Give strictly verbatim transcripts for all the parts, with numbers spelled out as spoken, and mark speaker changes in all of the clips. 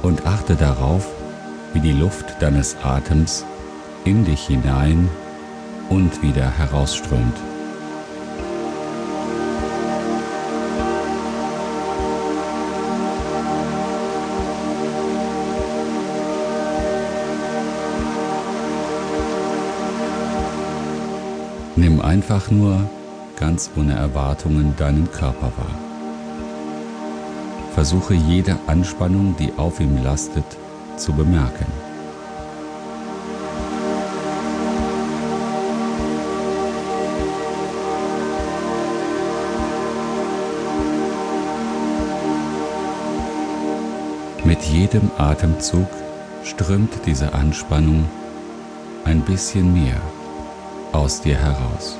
Speaker 1: und achte darauf, wie die Luft deines Atems in dich hinein und wieder herausströmt. Nimm einfach nur ganz ohne Erwartungen deinen Körper wahr. Versuche jede Anspannung, die auf ihm lastet, zu bemerken. Mit jedem Atemzug strömt diese Anspannung ein bisschen mehr aus dir heraus.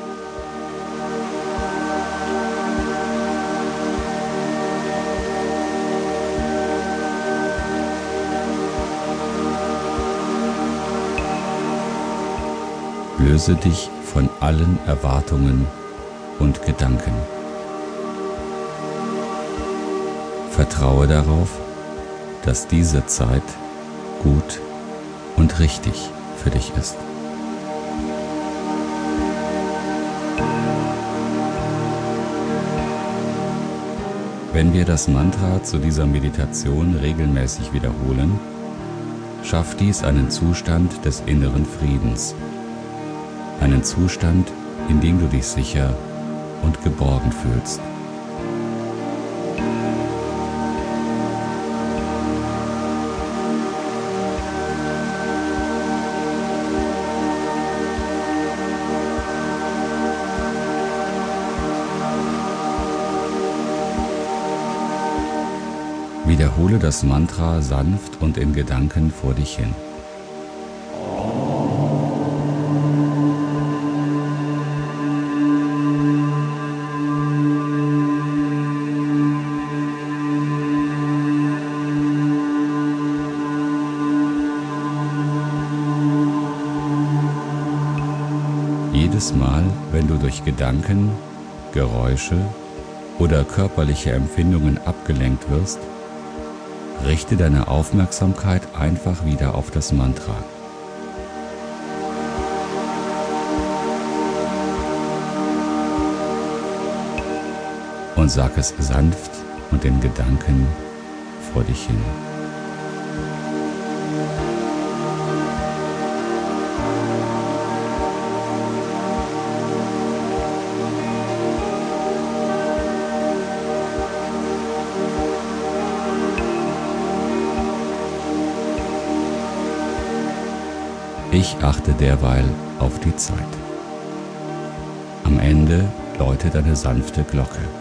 Speaker 1: Löse dich von allen Erwartungen und Gedanken. Vertraue darauf, dass diese Zeit gut und richtig für dich ist. Wenn wir das Mantra zu dieser Meditation regelmäßig wiederholen, schafft dies einen Zustand des inneren Friedens, einen Zustand, in dem du dich sicher und geborgen fühlst. Wiederhole das Mantra sanft und in Gedanken vor dich hin. Jedes Mal, wenn du durch Gedanken, Geräusche oder körperliche Empfindungen abgelenkt wirst, richte deine Aufmerksamkeit einfach wieder auf das Mantra. Und sag es sanft und in Gedanken vor dich hin. Ich achte derweil auf die Zeit. Am Ende läutet eine sanfte Glocke.